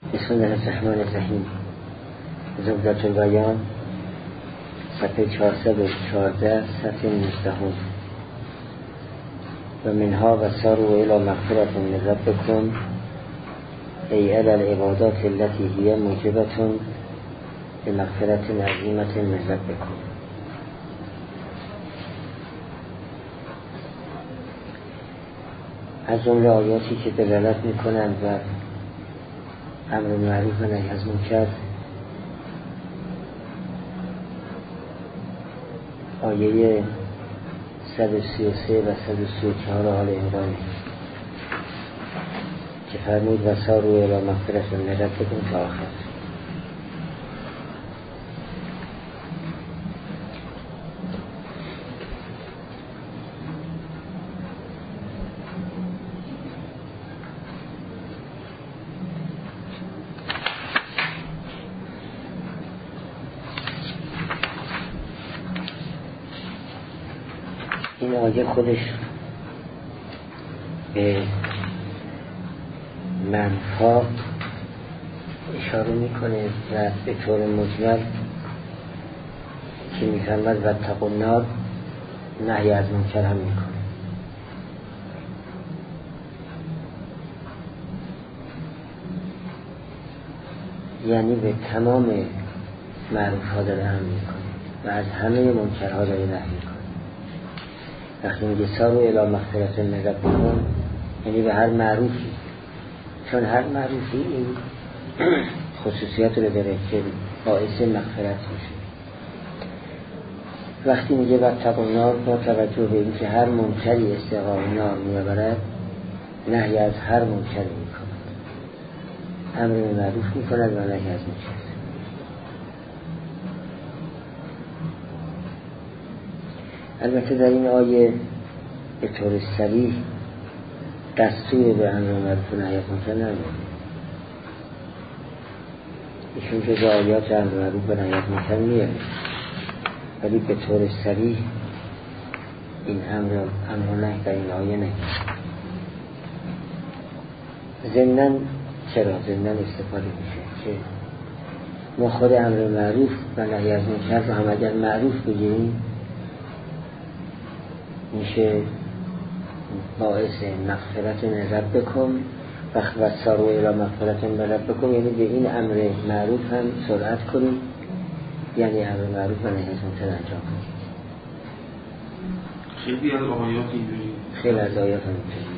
بسم الله الرحمن الرحیم. زبدة البیان صفحه 414 صفحه 19 و منها و ساروا الی مغفرة من ربکم ای علی العبادات التي هي موجبة لمغفرة عظیمة من ربکم. از جمله آیاتی که دلالت میکنند و امر معروف و نهی از منکر آیه 133 و 134 آل عمران که فرمود و ساروا الی مغفرة من ربکم تا آخر. این آیه خودش به منفا اشاره میکنه و به طور مجمل که میفرماد و اتقوا النار نهی از منکر هم میکنه. یعنی به تمام معروف ها داره هم میکنه و از همه منکرها داره نهی میکنه. وقتی میگه ساروا الی مغفرة من ربکم یعنی به هر معروفی، چون هر معروفی این خصوصیت رو داره که باعث مغفرت میشه. وقتی میگه واتقوا النار با توجه به این که هر منکری استحقاق نار میبرد نهی از هر منکری میکند، امر به معروف میکند و نهی از منکر. البته در این آیه به طور صریح دستور به امر معروف و نهی از منکر نمیاد، ایشون که به آیات امر معروف و نهی از منکر میاد، ولی به طور صریح این امر و نهی در این آیه نمیاد. ضمناً چرا ضمناً استفاده میشه که ما خود امر معروف و نهی از منکر رو هم اگر معروف بگیریم میشه باعث مغفرت من ربکم و ساروا الی مغفرة من ربکم، یعنی به این امر معروف هم سرعت کنیم، یعنی امر معروف و نهی از منکر انجام کنیم. خیلی از آیات اینجوری، خیلی از آیات اینجوری.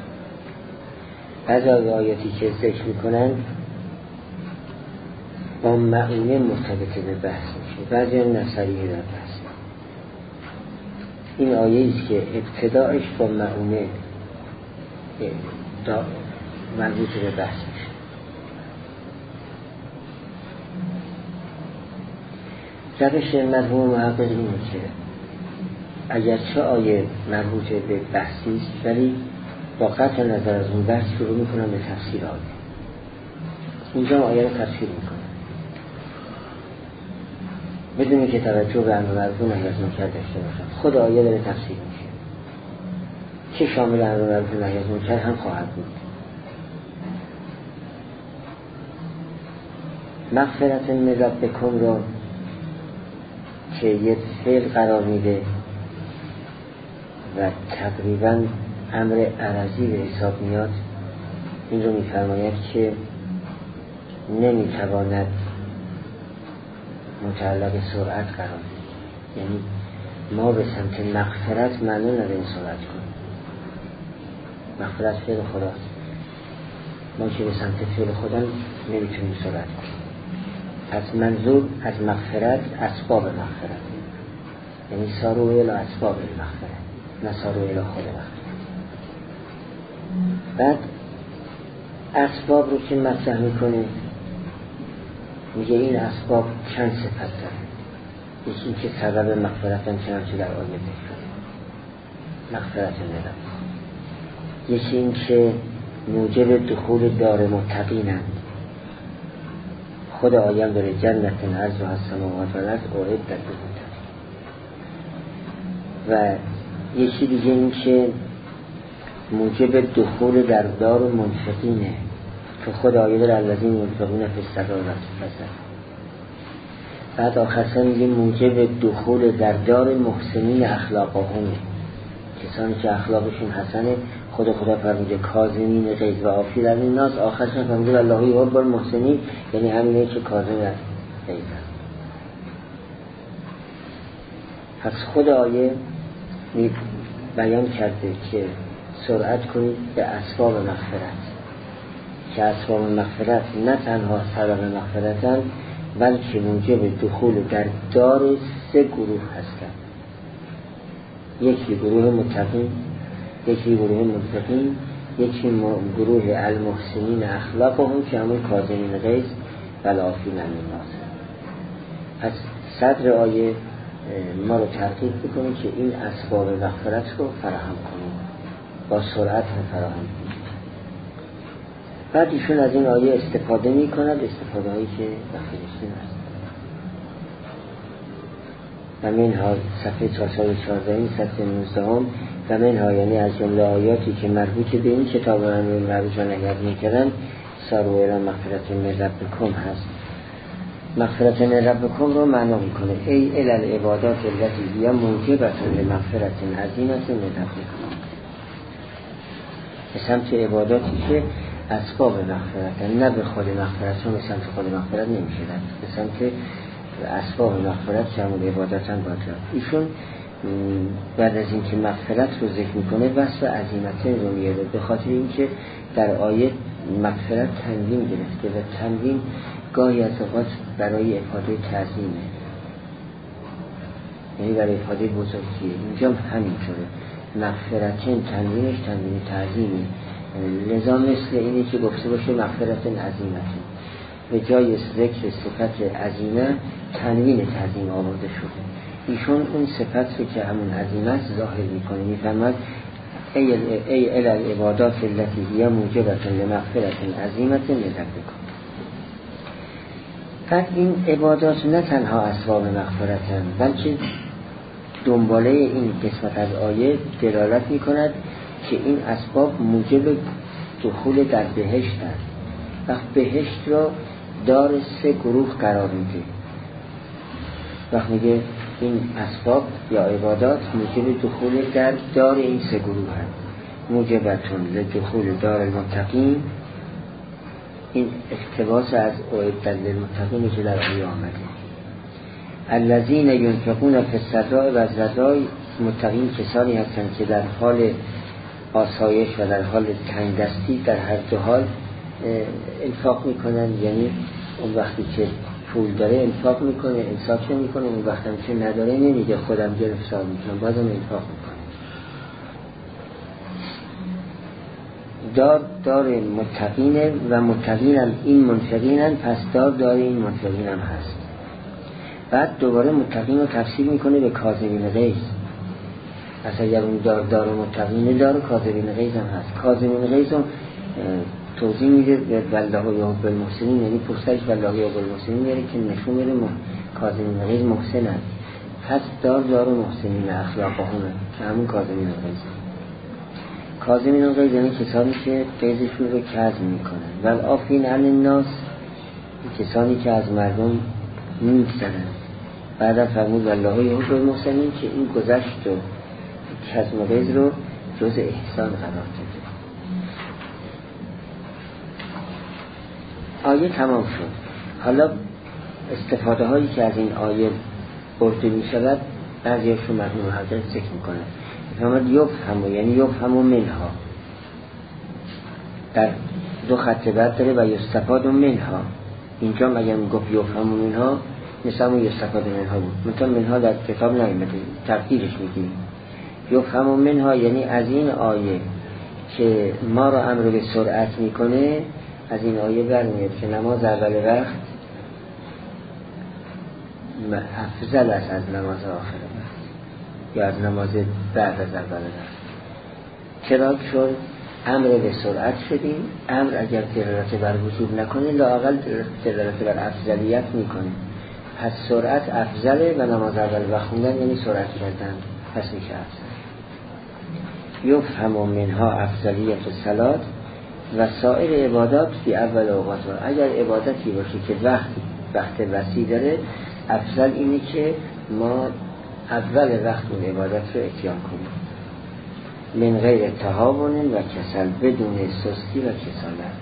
از آیاتی که ذکر میکنن با معونه مرتبط به بحث میشه، بعضی نصریه در بحث. این آیه است که ابتداعش با معونه مربوط به بحث میشه. روش مرحوم محقق اینه که اگرچه آیه مربوط به بحثی است ولی با قطع نظر از اون بحث شروع میکنن به تفسیر آیه. اینجا آیه رو تفسیر میکنن بدون که توجه به امر معروف و نهی از منکر داشته باشن. خود آیه داره تفسیر میشه که شامل امر معروف و نهی از منکر هم خواهد بود. مغفرت من ربکم رو که یک فعل قرار میده و تقریبا امر عرضی به حساب میاد، این رو میفرماید که نمیتواند متعلق سرعت قرار بگیرد. یعنی ما به سمت مغفرت معنی نداریم سرعت کنیم. مغفرت فعل خداست، ما که به سمت فعل خدا نمیتونیم سرعت کنیم. از منظور از مغفرت اسباب مغفرت، یعنی ساروا الی اسباب المغفرت نه ساروا الی خود مغفرت. بعد اسباب رو که مطرح میکنه میگه این اسباب چند صفت داره. یکی این که سبب مغفرت هم چنانچه در آیه ذکر مغفرت ملت، یکی این که موجب دخول دار متقینند. خود آیه هم داره جنت عرضها السماوات والارض اعدت للمتقین. و یکی دیگه این که موجب دخول در دار منفقینه، تو خود آیه داره الذین ينفقون فی السراء و الضراء. بعد آخرسا میگه موجب دخول در دار محسنین اخلاقهم، کسانی که اخلاقشون حسنه. خدا فرموده کاظمین غیظ و عافین عن الناس، آخرشون فرموده الله یحب المحسنین، یعنی همینه که کاظم غیظ. پس خود آیه بیان کرده که سرعت کنید به اسباب مغفرت، که اسباب مغفرت نه تنها سبب مغفرتن بلکه موجب دخول در دار 3 گروه هستند. یکی گروه متقین، یکی گروه متقین، یکی گروه المحسنین اخلاقهم که همون کاظمین غیظ و العافین عن الناس. پس صدر آیه ما رو ترغیب میکنه که این اسباب مغفرت رو فراهم کنیم، با سرعت فراهم کنیم. بعد ایشون از این آیه استفاده میکند، استفاده هایی که بخیرشتین هست. و منها صفحه 414 صفحه 19 و منها یعنی از جمله آیاتی که مربوط به این کتاب امر بالمعروف و نهی عن المنکر ساروا الی مغفرة من ربکم هست. مغفرة من ربکم رو معنا میکنه ای الی العبادات التي هي موجبة لمغفرة عظیمة من ربکم، به سمت عباداتی که اسباب مغفرت، نه به خود مغفرت، چون به سمت خود مغفرت نمیشه، به سمت اسباب مغفرت که همون عبادت هم باید. ایشون بعد از اینکه مغفرت رو ذکر میکنه وصف عظیمت رو میاره، به خاطر اینکه در آیه مغفرت تنوین گرفته و تنوین گاهی از اوقات برای افاده تعظیمه، یعنی برای افاده بزرگیه. اینجا همینطوره، مغفرتین تنوینش تنوین تعظیمه، لذا مثل اینه که گفته باشه مغفرت عظیمتی، به جای ذکر صفت عظیمه تنوین تعظیم آورده شده. ایشون اون صفت رو که همون عظیمت ظاهر میکنه، میفهمد ای الی العبادات التي هي موجبة لمغفرة عظیمة من ربکم. بعد این عبادات نه تنها اسباب مغفرتن، بلکه دنباله این قسمت از آیه دلالت میکند که این اسباب موجب دخول در بهشت است. وقت بهشت را دار 3 گروه قرار میده، وقت میگه این اسباب یا عبادات موجب دخول در دار این 3 گروه هست. موجبتون لدخول دار المتقین، این اقتباس از اعدت للمتقین که در آیه آمده. الذین ينفقون فی السراء و الضراء، متقین کسانی هستند که در حال آسایش و در حال تنگدستی در هر دو حال انفاق میکنن، یعنی اون وقتی که پول داره انفاق میکنه، انفاق نمیکنه، اون وقتی که نداره نمیگه خودم گرفتار میکنم، بازم انفاق میکنه. دار متقینه و متقینن این منفقینن، پس دار این منفقینم هست. بعد دوباره متقین رو تفسیر میکنه به کاظمین غیظ. اصلا اگر اون دار متقینه دار کاظمین غیظ هم هست. کاظمین غیظ رو توضیح میده والله یحب المحسنین، یعنی پشتش والله یحب المحسنین میاره که نشون میده کاظمین غیظ محسن هست. پس دار محسنین اخلاقهمه که همون کاظمین غیظ. کاظمین غیظ یعنی کسانی که غیظشون رو کظم میکنن. والعافین عن الناس، کسانی که از مردم میگذرن. بعد فرمود والله یحب المحسنین که این گذشت و کظم و غیظ رو جز احسان قرار داده. آیه تمام شد. حالا استفاده هایی که از این آیه برده می شود بعضیشون مرحوم حضرت ذکر میکنه. فرمود یفهم، یعنی یفهم منها، در 2 خط بعد داره و یستفاد منها. اینجا اگر میگفت یفهم منها مثل همون یستفاد منها بود، مثلا منها در کتاب نیامده، تفسیرش میگیم یفهم منها، یعنی از این آیه که ما رو امر به سرعت میکنه، از این آیه برمیاد که نماز اول وقت افضل است از نماز آخر وقت یا از نماز بعد از اول وقت. چرا؟ چون امر به سرعت شدیم. امر اگر دلالت بر وجوب نکنه لااقل دلالت بر افضلیت میکنه. پس سرعت افضله و نماز اول وقت خوندن یعنی سرعت کردن، پس میشه افضل. یفهم منها افضلیت الصلاة و سایر عبادات فی اول اوقات. اگر عبادتی باشه که وقت وسیع داره، افضل اینه که ما اول وقت اون عبادت رو اتیان کنیم، من غیر تهاون و کسل، بدون سستی و کسالت.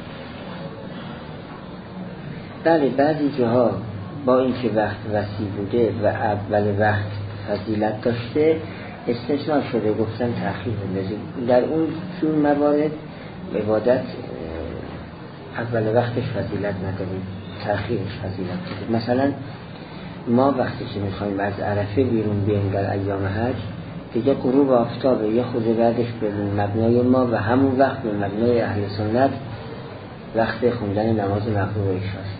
بله بعضی جاها با اینکه وقت وسیع بوده و اول وقت فضیلت داشته استثناء شده، گفتن تأخیر بندازیم. در اون چون موارد عبادت اول وقتش فضیلت نداریم، تأخیرش فضیلت داره. مثلا ما وقتی که میخوایم از عرفه بیرون بیاییم در ایام حج، دیگه غروب آفتابه، یه خود بعدش به مبنای ما و همون وقت به مبنای اهل سنت وقت خوندن نماز مغرب و عشاست.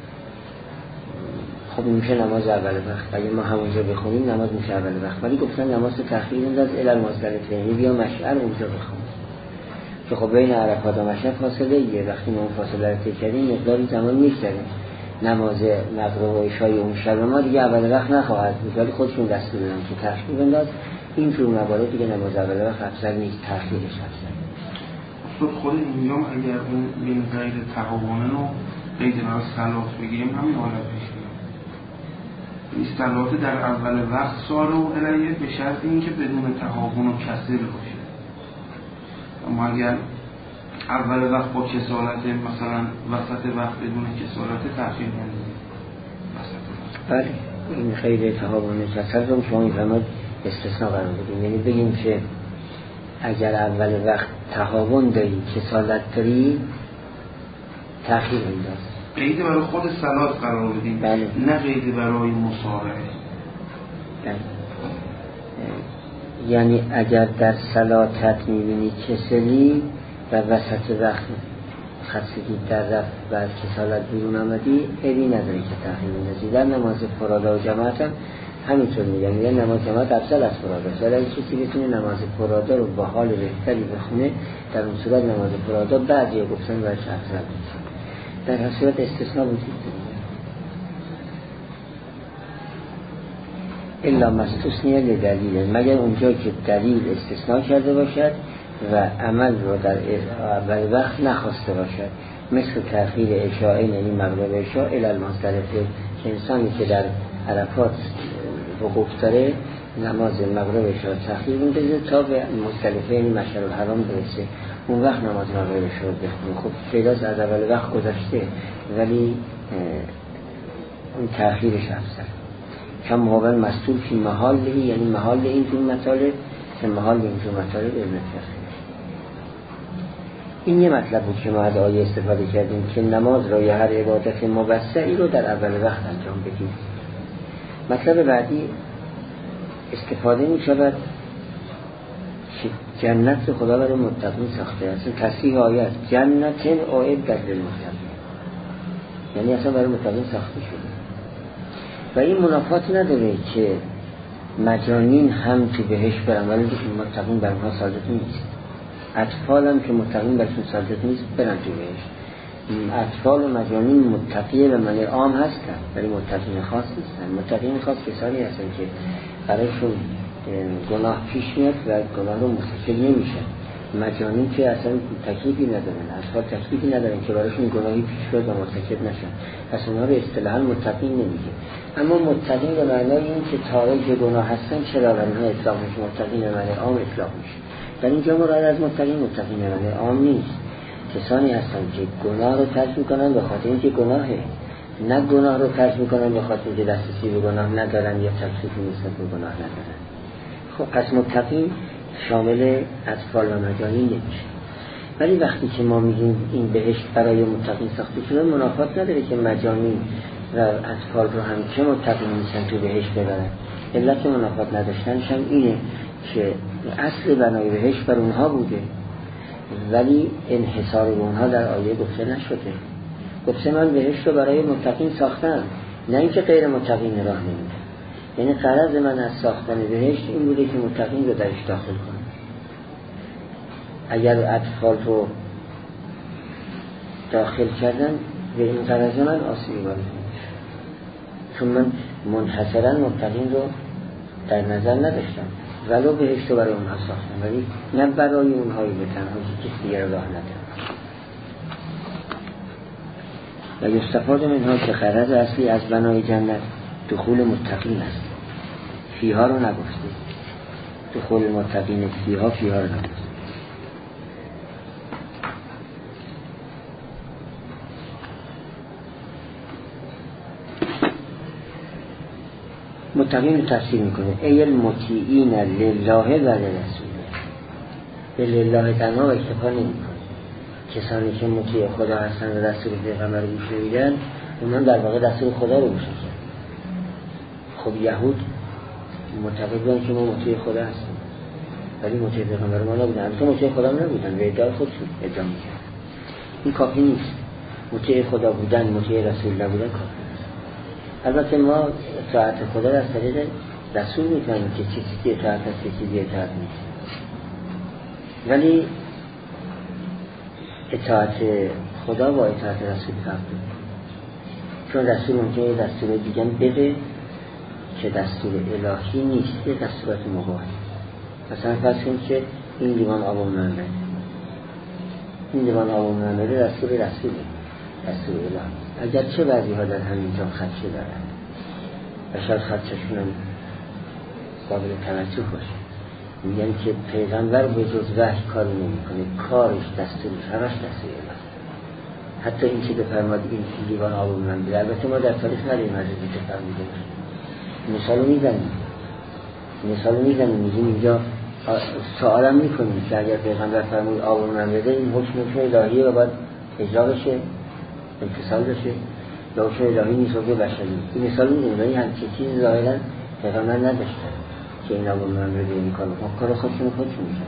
خب میشه نماز اول وقت، اگه ما همونجا بخونیم نماز میشه اول وقت، ولی گفتن نماز تأخیر انداز الی مزدلفه، یا مشعر اونجا بخونیم که خب بین عرفات و مشعر فاصله یه، وقتی ما اون فاصله رو طی کردیم مقداری زمان میگذره، نماز مغرب و عشای اون شب ما دیگه اول وقت نخواهد بود، ولی خودشون دست میدن که تأخیر انداز. این جور موارد دیگه نماز اول وقت افضل نیست، تأخیرش افضل. خود اینجام اگر اون بین غیر تهاونه رو قید برای صلات بگیریم همین حالت پیش میاد. این صلات در اول وقت سوال و علیه به شرط اینکه بدون تهاون و کسل باشه. اما اگر اول وقت با کسالت، مثلا وسط وقت بدون کسالت، تأخیر نداریم وسط وقت. بله این خیلی تهاون و کسل رو شما میفهمید استثناء قرار بدیم، یعنی بگیم که اگر اول وقت تهاون داری، کسالت داری، تأخیر انداز. قید برای خود صلات قرار بدیم، بله. نه قید برای مصارعه. بله. یعنی اگر در صلاتت میبینی کسلی و وسط وقت خستگی در رفت و از کسالت بیرون آمدی، عیبی نداره که تأخیر اندازی. در نماز فرادا و جماعت هم همینطور میگن نماز جماعت افضل از فرادا، ولی اگه کسی بتونه نماز فرادا رو با حال بهتری بخونه، در اون صورت نماز فرادا بعضی گفتن برش افضل بود. در هر صورت استثناء وجود داره، الا مستثنیه لدلیل، مگر اونجا که دلیل استثناء کرده باشد و عمل رو در اول وقت نخواسته باشد، مثل تأخیر عشاء، یعنی مغرب عشاء الی المزدلفه، که انسانی که در عرفات وقوف داره نماز مغرب عشاء تأخیر میندازه تا به مزدلفه، یعنی مشعر الحرام برسه، اون وقت نماز مغرب عشاء بخونه. خب پیداست از اول وقت گذشته، ولی اون تأخیرش افضل. کم مقابل مستور فی محاله، یعنی محال این جور مطالب که محال این جور مطالب علم تأخیر. این یه مطلب بود که ما از آیه استفاده کردیم که نماز را یا هر عبادت مبسطی رو در اول وقت انجام بدید. مطلب بعدی استفاده می شود که جنت خدا برای متقین ساخته است. تصریح آیه جنت اعدت للمتقین، یعنی اصلا برای متقین ساخته شده و این منافات نداره که مجانین هم تو بهش برن ولی متقین بر اونها صادق نیست، اطفال هم که متقین برشون صادق نیست برن تو بهش. اطفال و مجانین متقیه به معنی عام هستن ولی متقین خاص نیستن. متقین خاص کسانی هستن که برایشون گناه پیش میاد و گناه رو مرتکب نمیشن. مجانین که اصلا تکلیفی ندارن، اطفال تکلیفی ندارن که برایشون گناهی پیش بیاد و مرتکب نشن، پس اونها رو اصطلاحاً متقین نمیگه. اما متقین به معنای این که تارک گناه هستن چرا بر اونها اطلاق میشه؟ متقین به معنی عام اطلاق میشه. در اینجا مراد از متقین به معنی عام نیست، کسانی هستن که گناه رو ترک میکنن به خاطر اینکه گناهه، نه گناه رو ترک میکنن به خاطر اینکه دسترسی به گناه ندارن یا تکلیفی نسبت به گناه ندارن. خب پس متقین شامل اطفال و مجانین نمیشه. ولی وقتی که ما میگیم این بهشت برای متقین ساخته شده، منافات نداره که مجانین و اطفال رو هم که متقین میشن تو بهشت ببرن. علت منافات نداشتنش هم اینه که اصل بنای بهشت بر اونها بوده ولی انحصار به اونها در آیه گفته نشده. گفته من بهشت رو برای متقین ساختم، نه اینکه غیر متقین راه نمیدم. یعنی غرض من از ساختن بهشت این بوده که متقین رو درش داخل کنم. اگر اطفال رو داخل کردن به این غرض من آسیبی وارد نمیشه، چون من منحصرا متقین رو در نظر نداشتم ولو بهشت رو برای اونها ساختم ولی نه برای اونهایی به تنهایی که کسی دیگر راه ندارم. و یستفاد منها که غرض اصلی از بنای جنت دخول متقین است. فیها رو نگفته، دخول متقین فیها رو نگفته. متقین رو تفسیر میکنه ای المطیعین لله و لرسوله. به لله تنها اکتفا نمیکنه. کسانی که مطیع خدا هستن و رسول پیغمبر رو گوش میدن اونها در واقع رسول خدا رو گوش میدن. خب یهود معتقد بودن که ما مطیع خدا هستیم ولی مطیع پیغمبر ما نبودن. البته مطیع خدا نبودن، به ادعای خودشون ادعا میکردن. این کافی نیست. مطیع خدا بودن، مطیع رسول نبودن کافی نیست. البته ما اطاعت خدا را از طریق رسول میکنیم که چیزی اطاعت هست چیزی اطاعت نیست. ولی اطاعت خدا با اطاعت رسول فرق داره. چون رسول ممکنه دستور دیگه بده که دستور الهی نیست، یه دستورات مباهی. مثلا فرض کنید که این لیوان آب منبع، این لیوان آب منبع دستور رسوله، دستور الهی. اگر چه بعضی ها در همینجا خدشه دارن و شاید خدششون هم قابل توجه باشه، میگن که پیغمبر به جز وحی کاری نمیکنه، کارش دستورش همش دستور الهی. حتی این که بفرماد این لیوان آب منبع، البته ما در تاریخ نداریم از این که فرموده باشه. مثالو میزنیم میگیم اینجا سوالم میکنیم که اگر پیغمبر فرمود آب منبع بده، این حکم الهیه و باید اجرا بشه، امتصال بشه، یا حکم الهی نیست و بشری. این مثال میزنیم ولی همچه چیز ظاهرا پیغمبر نداشتن که این آب منبع بده این کار خودشون میشن.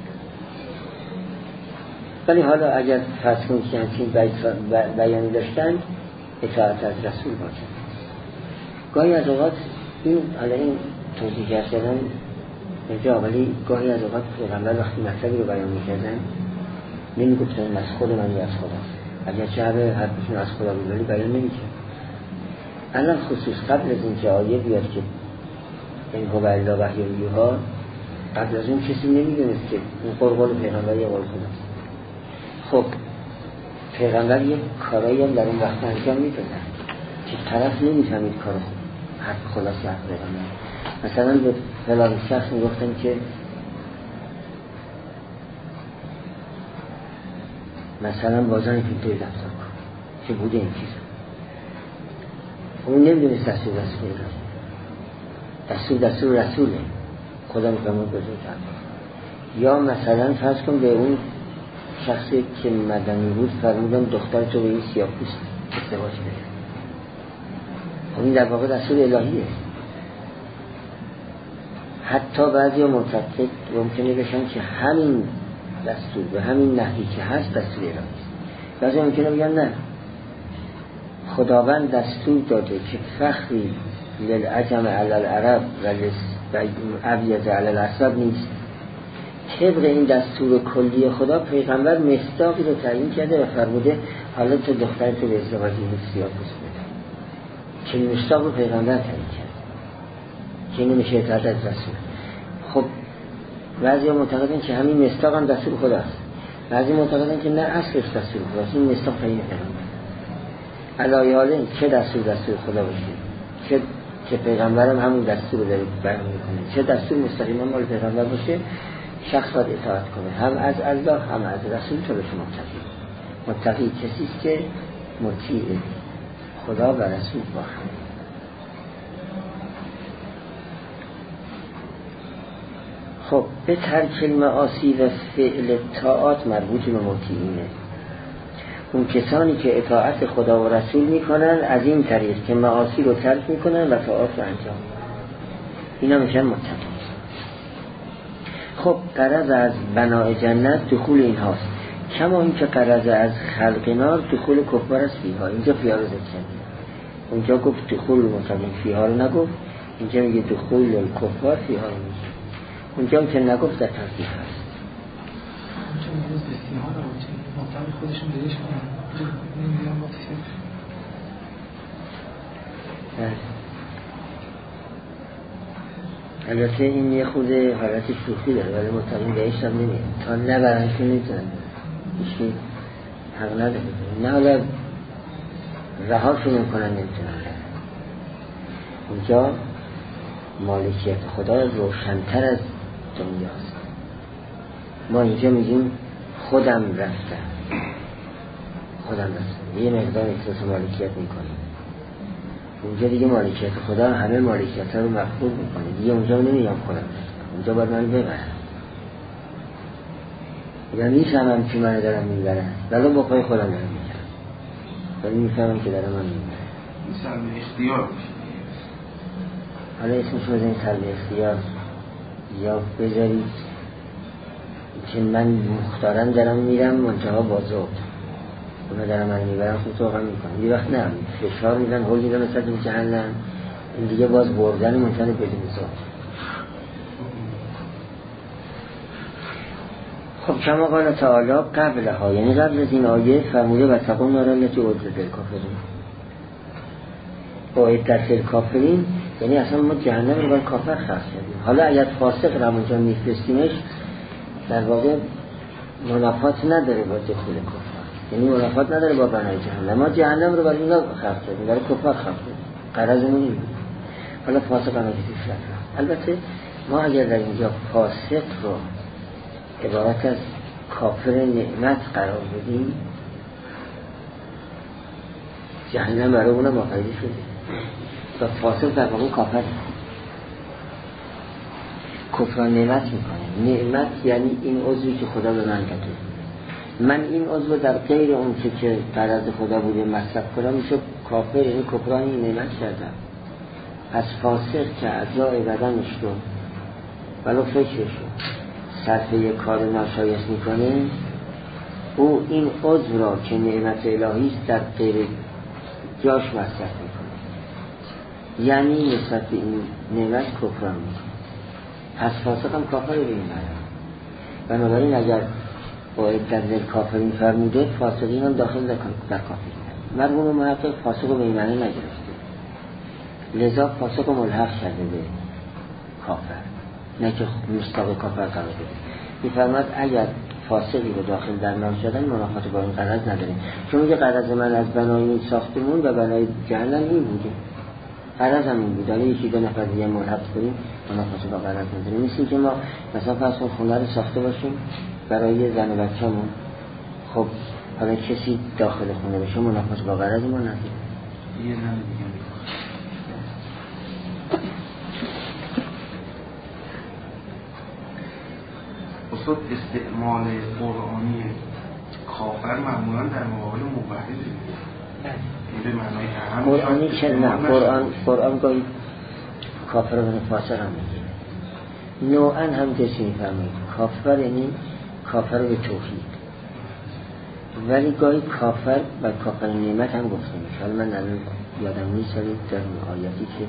ولی حالا اگر فرض کنید که همچین بیانی داشتن، اطاعت از رسول باشه. گاهی از اوقات این توضیح کردن اینجا، ولی گاهی از اوقات پیغمبر وقتی مطلبی رو بیان میکردن نمیگفتن از خود من یا از خدا، اگر چه حرفشون از خدا بود ولی بیان نمیکرد. الان خصوص قبل از این که آیه بیاد که این هو الا وحی یوحی، قبل از اون کسی نمیدونست که این قول پیغمبر یا قول خداست. خب پیغمبر یک کارایی هم در اون وقت انجام میدادن که طرف نمیفهمید کار حق خلاص حق پیغمبر. مثلا به فلان شخص میگفتن که مثلا بازن فیلتوی دفتر کن که بوده این چیز، اون نمیدونست دستور رسوله خدا میفهمون بزرگ کرد. یا مثلا فرض کن به اون شخصی که مدنی بود فرمودن دختر تو به این سیاه‌پوست ازدواج بده، این در واقع دستور الهیه. حتی بعضی معتقد ممکنه بشن که همین دستور به همین نحوی که هست دستور الهی است. بعضی ممکنه بگن نه، خداوند دستور داده که فخری للعجم علی العرب و ابیض علی الاسود نیست. طبق این دستور کلی خدا پیغمبر مصداقی رو تعیین کرده و فرموده حالا تو دخترت به ازدواج سیاه‌پوست بده، که مصداق رو پیغمبر تعیین کرد که اینو میشه اطاعت از رسول. خب بعضی ها معتقدن که همین مصداق هم دستور خداست، بعضی معتقدن که نه اصلش دستور خداست، این مصداق تعیین پیغمبر. علایه حاله چه دستور خدا باشه، که پیغمبرم همون دستور رو داره بیان میکنه، چه دستور مستقیما مال پیغمبر باشه، شخص باید اطاعت کنه هم از الله هم از رسول. تو بشه متقی کسی است که مطیع خدا و رسول باشه. خب به ترک المعاصی و فعل طاعات مربوط به مطیعینه. اون کسانی که اطاعت خدا و رسول میکنن از این طریق که معاصی رو ترک میکنن و طاعات رو انجام میدن، اینا میشن متقی. خب غرض از بنای جنت دخول این هاست، کما این که غرض از خلق نار دخول کفار است فیها. اینجا فیها رو ذکر کرد، اونجا گفت دخول متقین فیها رو نگفت، اینجا میگه دخول کفار فیها رو میگه، اونجا هم که نگفت در ترتیب هست. اونجا میگه استیحان رو مطلب خودشون دیدش کنن، نمیگم با البته این یه خود حالت شوخی داره ولی مطمئن بهش هم نمیاد تا نبرنشون نیزن ایشی حق نداره. نه حالا رهاشون میکنن نمیتونن برن. اونجا مالکیت خدا روشن‌تر از دنیاست. ما اینجا میگیم خودم رفتم، یه مقدار احساس مالکیت میکنیم. اونجا دیگه مالکیت خدا همه مالکیت ها رو مفهوم میکنه دیگه. اونجا نمیگم خودم رفتم، اونجا باید من ببرم. یعنی میفهمم که من دارم میبرم، ولی با پای خودم دارم میبرم، ولی میفهمم که دارم من میبرم. این سلب اختیار میشه. حالا اسمش رو بزنید سلب اختیار، یا بذارید که من مختارن دارم میرم منتها با زود اونا دارم من میبرم، خود توقع میکنم. یه وقت نه فشار میدن، هل میدن مثلا تو جهنم، این دیگه باز بردن منتها بدون زود. خب کما قال تعالی قبلها، یعنی قبل از این آیه فرموده و تقوم نارا التي اعدت للکافرین. اعدت للکافرین یعنی اصلا ما جهنم رو برای کافر خلق کردیم. حالا اگر فاسق رو اونجا میفرستیمش در واقع منافات نداره با دخول کفار، یعنی منافات نداره با بنای جهنم. ما جهنم رو برای اینا خلق کردیم، برای کفار خلق کردیم، غرضمون این بود. حالا فاسق هم پیش رفت. البته ما اگر در اینجا فاسق رو عبارت از کافر نعمت قرار بدیم، جهنم برای اونم آفریده شده و فاسق در واقع کافر کفران نعمت میکنه. نعمت یعنی این عضوی که خدا به من داده، من این عضو در غیر اون که غرض خدا بوده مصرف کنم میشه کافر، یعنی کفران این نعمت کردم. از فاسق که اعضای بدنش رو ولو فکرش رو صرف یک کار ناشایست میکنه، او این عضو را که نعمت الهی است در غیر جاش مصرف میکنه، یعنی نسبت این نعمت کفران میکنه. پس فاسق هم کافر رو بینیم. بنابراین اگر باید در ذل کافرین فرموده، فاسقین هم داخل در کافرین. مرحوم محقق فاسق رو به این معنی نگرفته، لذا فاسق رو ملحق کرده به کافر، نه که مستاق کافر قرار بده. میفرماد اگر فاسقی رو داخل در نار شدن منافات با این غرض نداریم، چون میگه غرض من از بنای این ساختمون و بنای جهنم این بوده، غرض هم این بوده. یکی دو نفر دیگه ملحق کنیم منافات با غرض نداریم. مثل که ما مثلا فرض کن خونه رو ساخته باشیم برای زن و بچه‌مون، خب حالا کسی داخل خونه بشه منافات با غرض ما نداره. یه زن دیگه اصلا استعمال قرآنی کافر معمولا در مقابل موحده به معنای اهم قرآنی چه نه، قرآن گاهی کافر و فاسق هم میگه، نوعا هم کسی میفهمید کافر یعنی کافر به توحید، ولی گاهی کافر و کافر نعمت هم گفته میشه. حالا من الان یادم نیست در این آیاتی که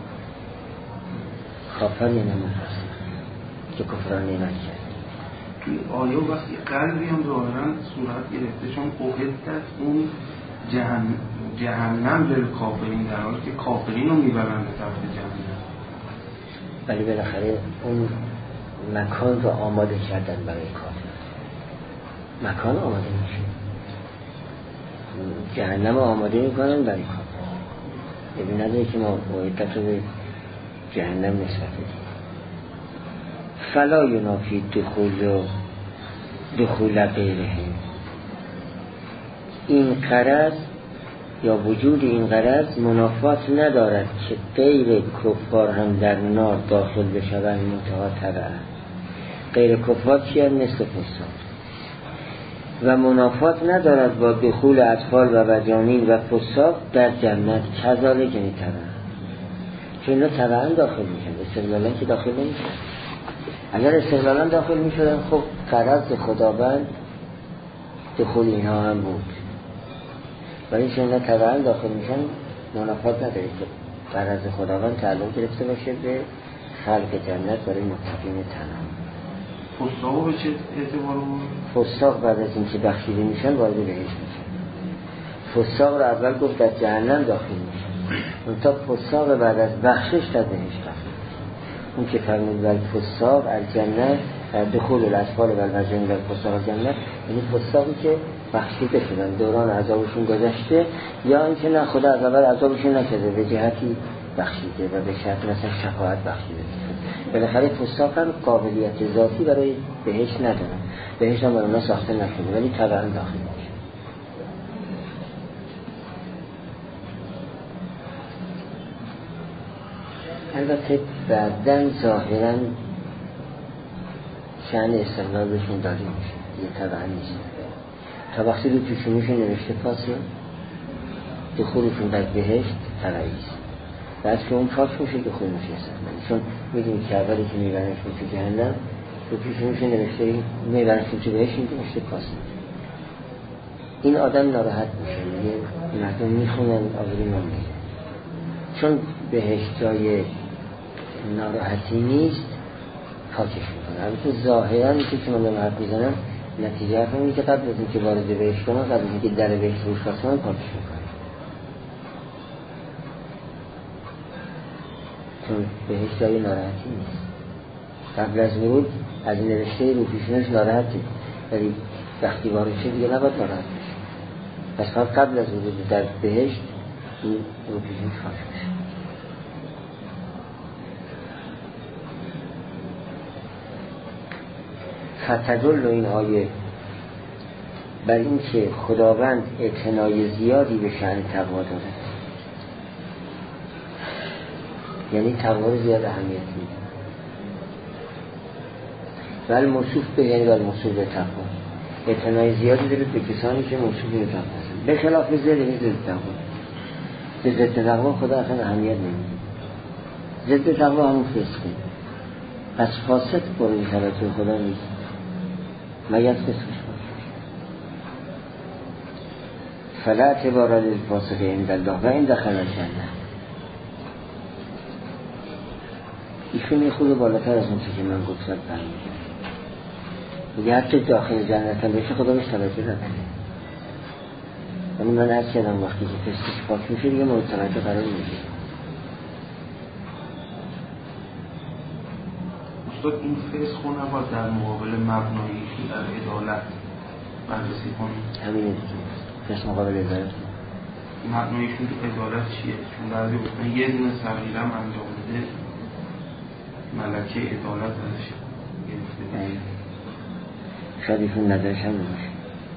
کافر یعنی مفاسق که کفران نعمت کرد. توی آیه وقتی قلبی هم ظاهرا صورت گرفته، چون اوهدت اون جهنم دل کافرین، در حالی که کافرین رو میبرن به طرف جهنم. ولی بالاخره اون مکان رو آماده کردن برای کافر، مکان آماده میشه، جهنم آماده میکنن برای کافر. یعنی نداره که ما اوهدت رو به جهنم نسبت بدیم. فلا ینافی دخول غیره، این غرض یا وجود این غرض منافات ندارد که غیر کفار هم در نار داخل بشوند منتها تبعا. غیر کفار چیه؟ مثل فساد. و منافات ندارد با دخول اطفال و مجانین و فساق در جنت، کذالک یعنی تبعا، که اینا تبعا داخل میشن، استقلالا که داخل نمیشن. اگر استقلالا داخل میشدن خب غرض خداوند دخول اینها هم بود، ولی چون اینا تبعا داخل میشن منافات نداره که غرض خداوند تعلق گرفته باشه به خلق جنت برای متقین تنها. فساق به چه اعتبار بود؟ فساق بعد از اینکه بخشیده میشن وارد بهشت میشن. فساق رو اول گفت در جهنم داخل میشن، اون تا فساق بعد از بخشش در بهشت داخل. اون که فرمود ول فساق الجنت، دخول الاطفال و المجانین و فساق الجنت، یعنی فساقی که بخشیده شدن، دوران عذابشون گذشته، یا اینکه نه خدا از اول عذابشون نکرده، به جهتی بخشیده و به شرط مثلا شفاعت بخشیده. بالاخره فساق هم قابلیت ذاتی برای بهشت ندارن، بهشت هم برای اونا ساخته نشده ولی طبعا داخل میشه. البته بعدن ظاهرا شأن استقلالشون داری میشه، یه طبعا نیست. تا وقتی رو پیشونیشون نوشته پاسه دخولشون در بهشت طبعیست، بعد که اون پاک میشه دخول میشه استقلالی، چون میدونی که اولی که میبرنشون تو جهنم رو پیشونیشون نوشته میبرنشون تو بهشت نوشته پاسه. این آدم ناراحت میشه، میگه مردم میخونن آوری ما میگه، چون بهشت جای ناراحتی نیست پاکش میکنه. البته ظاهرا که من دارم حرف میزنم نتیجه حرف اینه که قبل از اینکه وارد بهشت کنن، قبل از اینکه در بهشت روش بسن پاکش میکنه، چون بهشت جای ناراحتی نیست. قبل از ورود از این نوشته رو پیشونش ناراحتی، ولی وقتی وارد شد دیگه نباید ناراحت بشه. پس فقط قبل از ورود در بهشت این رو پیشونش پاک بشه. فتدل این آیه بر این که خداوند اعتنای زیادی به شأن تقوا دارد، یعنی تقوا رو زیاد اهمیت میده. ولی موصوف به یعنی ولی موصوف به تقوا اعتنای زیادی داره به کسانی که موصوف به تقوا هستند، به خلاف ضد تقوا. به ضد تقوا خدا اصلا اهمیت نمیده. ضد تقوا همون فسقه. پس فاسد برای توجه خدا نیست مگر فسقش باشه. فلا اعتبار للفاسق عند الله و این دخل الجنه. ایشون یه خود بالاتر از اون که من گفتم برمیگرد، میگه حتی داخل جنت هم بشه خدا بهش توجه نکنه. یعنی من عرض کردم وقتی که فسقش پاک میشه دیگه مورد توجه قرار میشه. استاد این فسق رو نباید در مقابل مبناییشون در عدالت بررسی کنیم. همین دیگه فسق مقابل عدالت مبناییشون تو عدالت چیه؟ چون بعضی گفتن یه دونه صغیره هم انجام بده ملکه عدالت ازش گرفته. شاید ایشون ندارش هم باشه.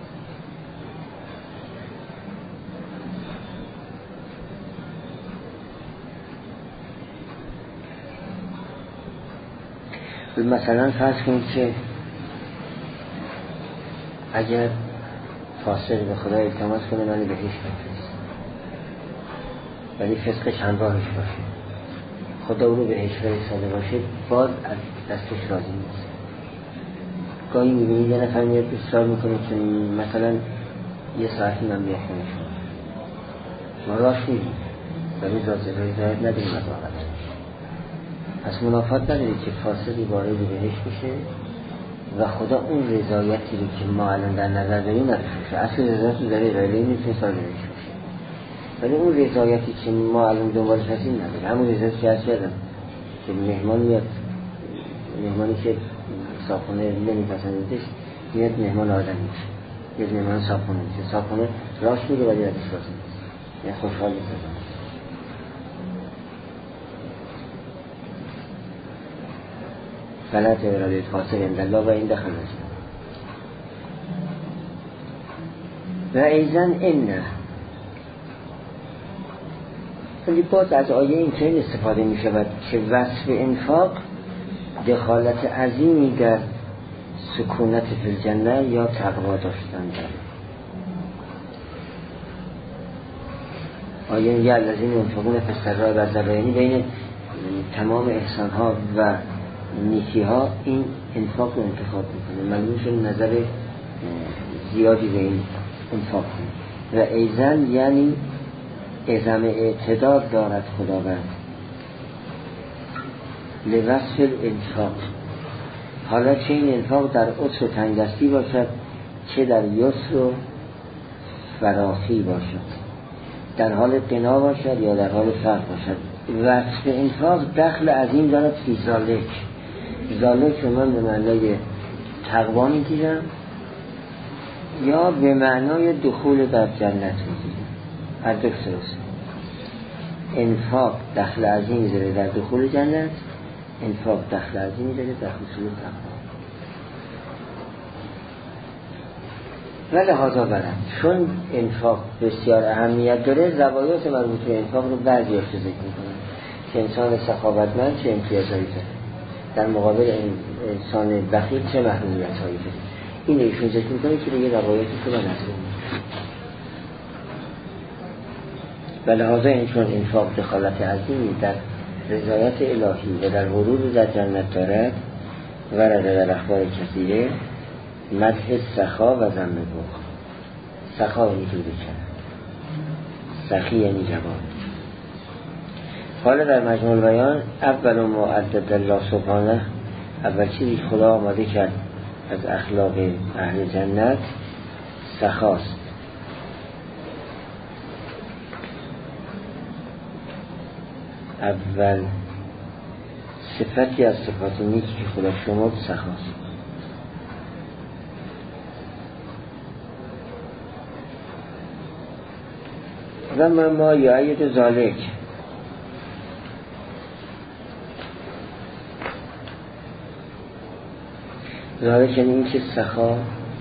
مثلا فرض کنید که اگر فاسق به خدا التماس کنه من بهش بفرست، ولی فسقش همراهش باشه، خدا او رو بهش فرستاده باشه، باز از دستش راضی نیست. گاهی میبینید یه نفر میاد اصرار میکنه که مثلا یه ساعتی من بیاد کنه شما، ما راش میدیم ولی رضایت نداریم از واقعا. پس منافات ندارید که فاسقی وارد بهش بشه و خدا اون رضایتی رو که ما الان در نظر داریم نداشته. اصل رضایت رو داره ارائه میتونه سال بهش بشه، ولی اون رضایتی که ما الان دنبالش هستیم نداره. همون رضایتی که هست کردم که مهمان میاد، مهمانی که صاحبخونه نمیپسندیدش میاد مهمان آدم میشه، یه مهمان صاحبخونه میشه، صاحبخونه راش میگه ولی ازش راضی نیست، یعنی خوشحال نیست. فلا اعتبار للفاسق عند الله و این دخل الجنه. و ایضا انه، ولی باز از آیه این چنین استفاده می شود که وصف انفاق دخالت عظیمی در سکونت فی الجنه یا تقوا داشتن داره. آیه میگه الذین ينفقون فی السراء والضراء، یعنی بین تمام احسان ها و نیکی ها این انفاق رو انتخاب میکنه، ملموس نظر زیادی به این انفاق کنه. و ایضا یعنی اعظم اعتدار دارد خداوند لوصف الانفاق، حالا چه این انفاق در عسر و تنگدستی باشد چه در یسر و فراخی باشد، در حال غنا باشد یا در حال فقر باشد. وصف انفاق دخل عظیم دارد فی ذالک رو من به معنای تقوا میگیرم یا به معنای دخول در جنت میگیریم. هر دو درسته. انفاق دخل عظیمی داره در دخول جنت، انفاق دخل عظیمی داره در حصول تقوا. و لحاظا برند چون انفاق بسیار اهمیت داره، زوایای مربوط به انفاق رو بعضی افت ذکر میکنن که انسان سخاوتمند چه امتیازهایی داره، در مقابل انسان بخیل چه محرومیت‌هایی داره. این ایشون ذکر میکنه که دیگه روایتی که من نظر و لحاظا این چون انفاق دخالت عظیمی در رضایت الهی و در ورود در جنت دارد، ورد در اخبار کثیره مدح سخا و ذم بخل. سخا یعنی جوری کرد، سخی یعنی جواب. حالا در مجموع البیان اول ما عدد الله سبحانه، اول چیزی خدا آماده کرد از اخلاق اهل جنت سخاست. اول صفتی از صفات نیکی که خدا شما سخاست. و ما یعید ذالک، ذالک یعنی این که سخا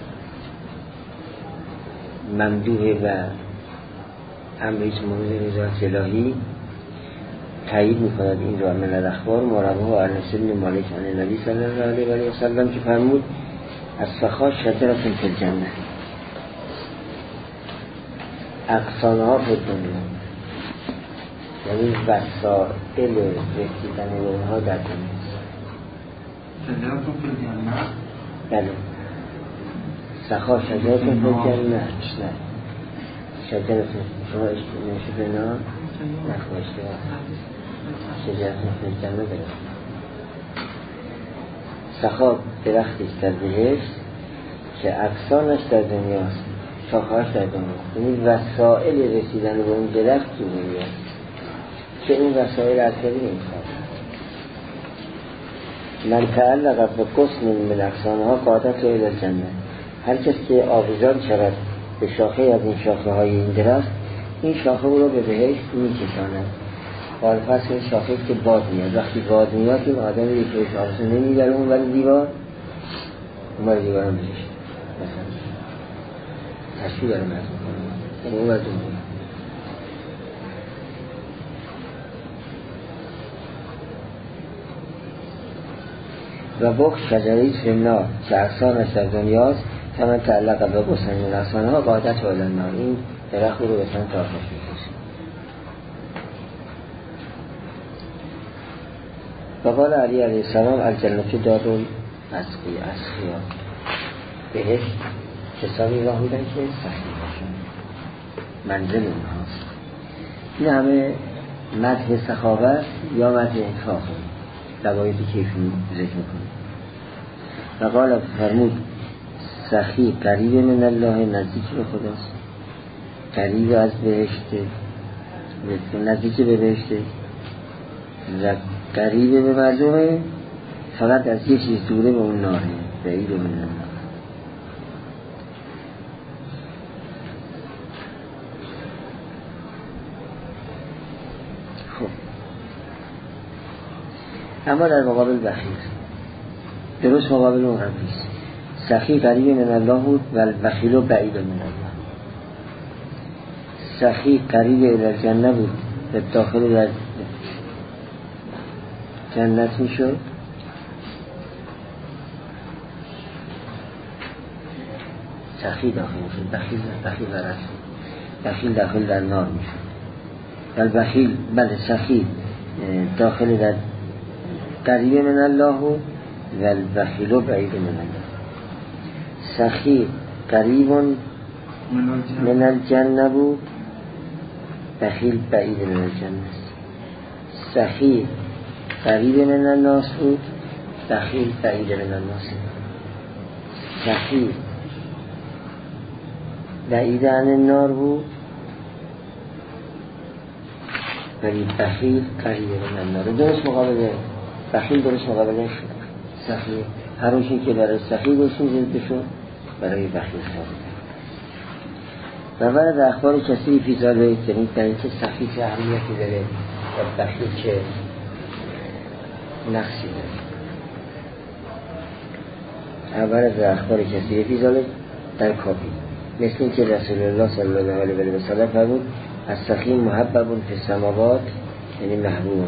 ممدوحه و امریز مورد رضایت الهی تایید می‌کند. این را من الاخبار مربوها انس بن مالک عن نبی صلی الله علیه و سلم که فرمود از سخا شجرة فی الجنه، اقصانها فی الدنیا، یعنی وسائل رسیدن به اونها در جنت. شجرة فی الجنه، بله سخا شجرة فی الجنه. نه شجرة شما اشتباه نه نخواشته شجرة فی الجنه درست. سخا درختی در بهشت که اقصانش در دنیاست، شاخه‌اش در دنیاست، یعنی وسائل رسیدن به اون درخت تو دنیاست که این وسائل از طریق انسان. من تعلق به قسم من اقصانها قادت الی الجنه، هر کس که آویزان شود به شاخه از این شاخه های این درخت، این شاخه رو به بهشت میکشاند. حال فصل شاخه که باد میاد، وقتی باد میاد این آدم رو یکی آرسه نمیبره اون ولی دیوار اون ولی دیوار هم بهشت مثلا تشبیه دارم از میکنم اون ولی دیوار و بخش شجریت فینا که اقصانش در دنیاست که من تعلق به قسمین اقصانه ها قادت و النار، این درخت رو به سمت آتش میکشه. و قال علی علیه السلام الجنت دار الاسقیا، بهشت کسانی راه میدن که سخی باشن، منزل اونهاست. این همه مدح سخاوت یا مدح انفاق روایتی که ایشون ذکر میکنه. و قال فرمود سخی قریب من الله، نزدیک به خداست، قریب از بهشته، نزدیک به بهشته، قریب به مردمه، فقط از یه چیز دوره به اون ناره، بعید من الله. خب اما در مقابل بخیل درست مقابل اون قبلیست. سخی قریب من الله بود و البخیل بعید من الله. سخی قریب در جنه بود و داخل در جنت می شد، سخی داخل می شد، بخیل برد، بخیل داخل در نار می شد. و البخیل بله سخی داخل در قریب من الله و البخیل بعید من الله. سخی قریب من الجنه بود، بخیل بعید من الجنه. سخی قریب من الناس بود، بخیل بعید من الناس. سخی بعید عن النار بود ولی بخیل قریب من النار. درست مقابله بخیل، درست مقابله سخی. هر روشی که برای سخی بشین زید بشون برای بخیل ثابت. و ورد اخبار کسی فی ذالک، یعنی در اینکه سخی چه اهمیتی داره و بخیل چه نقصی داره. ورد اخبار کسی فی ذالک در کافی، مثل اینکه رسول الله صلی الله علیه و سلم فرمود از سخی محبب فی السماوات، یعنی محبوب،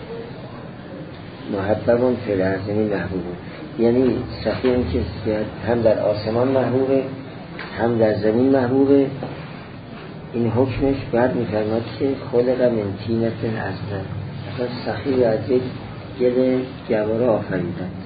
محبب فی الارض، یعنی محبوب، یعنی سخی این که هم در آسمان محبوبه هم در زمین محبوبه. این حکمش بعد میفرماد که خلق من طینة ازرق، اصلا سخی از یک گل گواره آفریدن.